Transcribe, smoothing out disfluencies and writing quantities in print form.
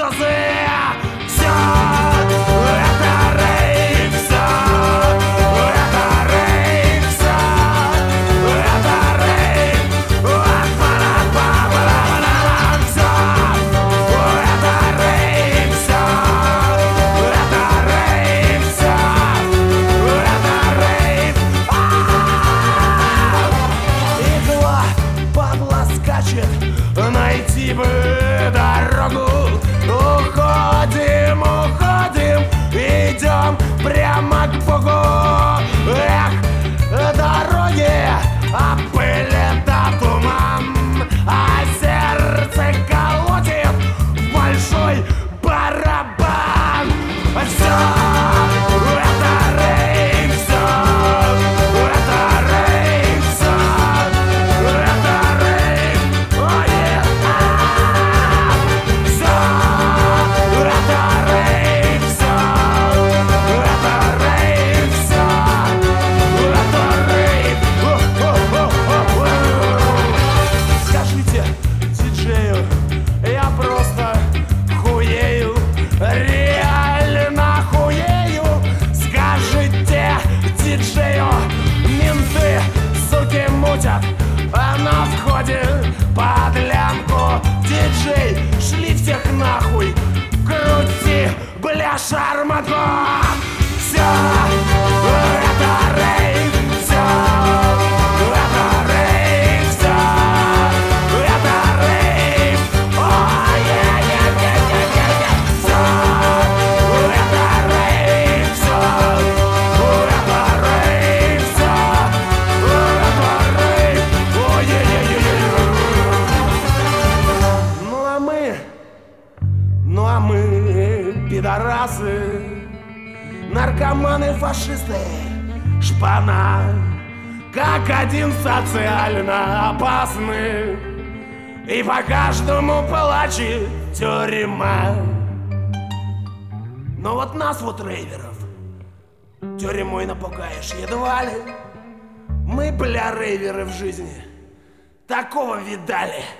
слезы. Все это рейв, все это рейв, все это рейв. Все это рейв, все это рейв, все это рейв. Игла падла скачет, найти бы дорогу. Уходим, уходим, идем прямо к Богу. Эх, дороги, а пыль это туман, а сердце колотит в большой барабан. Все это рейв, все это рейв, все это рейв. Ой, все это рейв, все это рейв, все это рейв. Скажите диджею, я просто хуею, реально хуею. Скажите диджею, менты, суки, мутят, а на входе под лямку. Диджей, шли всех нахуй, крути, бля, шарманку. Все это рейв, все это рейв, все это рейв. Ой, все это рейв, все это рейв, все это рейв. Ой-ой-ой-ой-ой. Ну а мы пидорасы, наркоманы, фашисты, шпана, как один социально опасны. И по каждому плачет тюрьма. Но вот нас, вот рейверов, тюрьмой напугаешь едва ли. Мы, бля, рейверы в жизни такого видали.